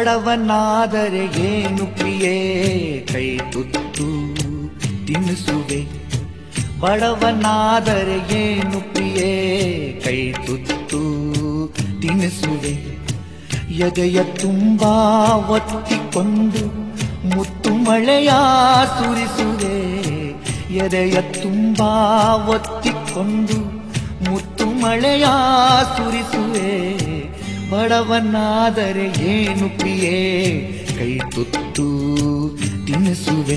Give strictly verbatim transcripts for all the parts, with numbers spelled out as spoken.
ಬಡವನಾದರೆ ಏನು ಪ್ರಿಯೇ ಕೈ ತುತ್ತು ತಿನ್ನಿಸುವೆ. ಬಡವನಾದರೆ ಏನು ಪ್ರಿಯೇ ಕೈ ತುತ್ತು ತಿನ್ನಿಸುವೆ. ಎದೆಯ ತುಂಬಾ ಒತ್ತಿಕೊಂಡು ಮುತ್ತು ಮಳೆಯ ಸುರಿಸುವೆ. ಎದೆಯ ತುಂಬಾ ಒತ್ತಿಕೊಂಡು ಮುತ್ತು ಮಳೆಯ ಸುರಿಸುವೆ. ಬಡವನಾದರೆ ಏನು ಪ್ರಿಯೇ ಕೈ ತುತ್ತು ತಿನ್ನಿಸುವೆ.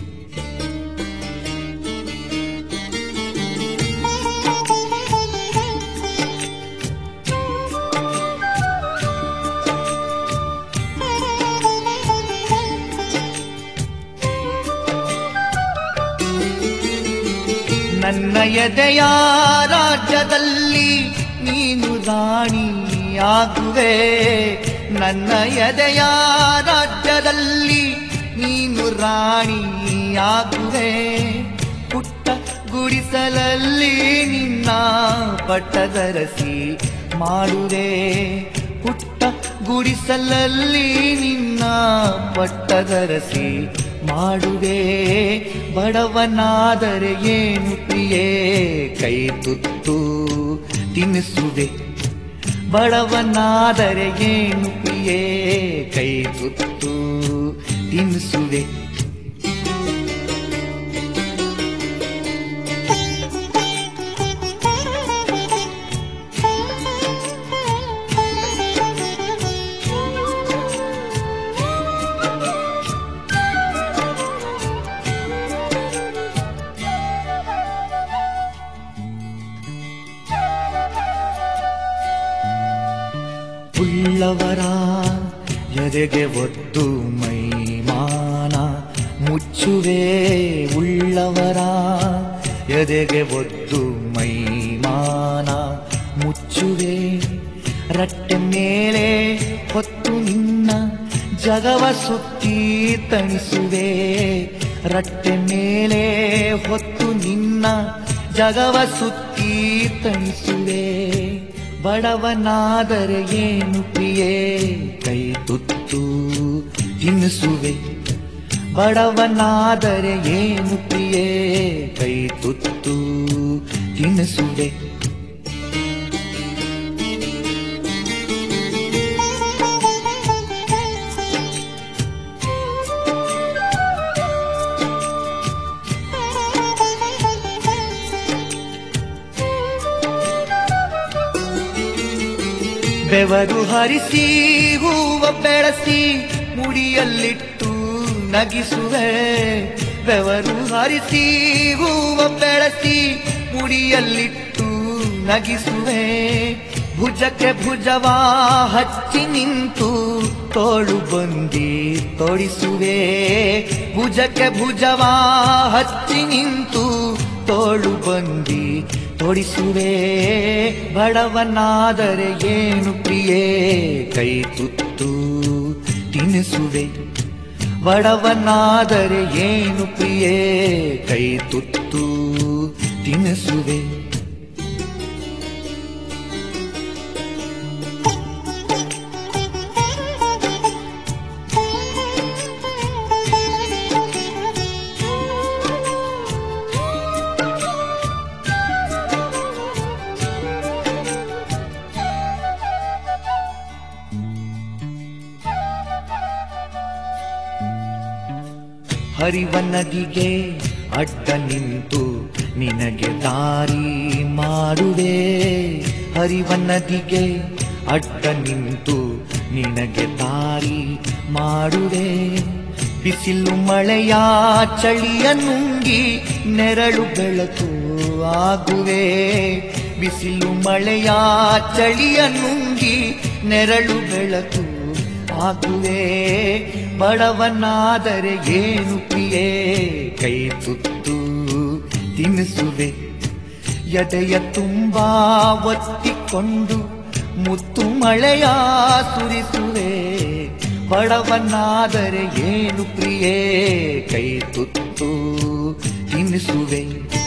ನನ್ನ ಎದೆಯ ರಾಜ್ಯದಲ್ಲಿ ನೀನು ರಾಣಿಯಾಗುವೆ. ನನ್ನ ಎದೆಯ ರಾಜ್ಯದಲ್ಲಿ ನೀನು ರಾಣಿಯಾಗುವೆ. ಪುಟ್ಟ ಗುಡಿಸಲಲ್ಲಿ ನಿನ್ನ ಪಟ್ಟದರಸಿ ಮಾಡುವೆ. ಪುಟ್ಟ ಗುಡಿಸಲಲ್ಲಿ ನಿನ್ನ ಪಟ್ಟದರಸಿ ಮಾಡುವೆ. ಬಡವನಾದರೆ ಏನು ಪ್ರಿಯೇ ಕೈ ತುತ್ತು ತಿನ್ನಿಸುವೆ. ಬಡವನಾದರೆ ಏನು ಪ್ರಿಯೇ ಕೈ ತುತ್ತು ತಿನ್ನಿಸುವೆ. ಉಳ್ಳವರ ಎದೆಗೆ ಒದ್ದು ಮೈಮಾನ ಮುಚ್ಚುವೆ. ಉಳ್ಳವರ ಎದೆಗೆ ಒದ್ದು ಮೈಮಾನ ಮುಚ್ಚುವೆ. ರಟ್ಟೆ ಮೇಲೆ ಹೊತ್ತು ನಿನ್ನ ಜಗವ ಸುತ್ತಿ ತಣಿಸುವೆ. ರಟ್ಟೆ ಮೇಲೆ ಹೊತ್ತು ನಿನ್ನ ಜಗವ ಸುತ್ತಿ ತಣಿಸುವೆ. ಬಡವನಾದರೆ ಏನು ಪ್ರಿಯೇ ಕೈ ತುತ್ತು ತಿನ್ನಿಸುವೆ. ಬಡವನಾದರೆ ಏನು ಪ್ರಿಯೇ ಕೈ ತುತ್ತು ತಿನ್ನಿಸುವೆ. ಬೆವರು ಹರಿಸಿ ಹೂವ ಬೆಳೆಸಿ ಮುಡಿಯಲ್ಲಿಟ್ಟು ನಗಿಸುವೆ. ಬೆವರು ಹರಿಸಿ ಹೂವ ಬೆಳೆಸಿ ಮುಡಿಯಲ್ಲಿಟ್ಟು ನಗಿಸುವೆ. ಭುಜಕ್ಕೆ ಭುಜವ ಹಚ್ಚಿ ನಿಂತು ತೋಳು ಬಂದಿ ತೊಡಿಸುವೆ. ಭುಜಕ್ಕೆ ಭುಜವ ಹಚ್ಚಿ ನಿಂತು ತೋಳು ಬಂದಿ ತೊಡಿಸುವೆ. ಬಡವನಾದರೆ ಏನು ಪ್ರಿಯೇ ಕೈ ತುತ್ತು ತಿನ್ನಿಸುವೆ. ಬಡವನಾದರೆ ಏನು ಪ್ರಿಯೇ ಕೈ ತುತ್ತು ತಿನ್ನಿಸುವೆ. ಹರಿವ ನದಿಗೆ ಅಡ್ಡ ನಿಂತು ನಿನಗೆ ದಾರಿ ಮಾಡುವೆ. ಹರಿವ ನದಿಗೆ ಅಡ್ಡ ನಿಂತು ನಿನಗೆ ದಾರಿ ಮಾಡುವೆ. ಬಿಸಿಲು ಮಳೆಯ ಚಳಿಯ ನುಂಗಿ ನೆರಳು ಬೆಳಕು ಆಗುವೆ. ಬಿಸಿಲು ಮಳೆಯ ಚಳಿಯ ನುಂಗಿ ನೆರಳು ಬೆಳಕು ಆಗುವೆ. ಬಡವನಾದರೆ ಏನು ಪ್ರಿಯೇ ಕೈ ತುತ್ತು ತಿನ್ನಿಸುವೆ. ಎದೆಯ ತುಂಬಾ ಒತ್ತಿಕೊಂಡು ಮುತ್ತು ಮಳೆಯ ಸುರಿಸುವೆ. ಬಡವನಾದರೆ ಏನು ಪ್ರಿಯೇ ಕೈ ತುತ್ತು ತಿನ್ನಿಸುವೆ.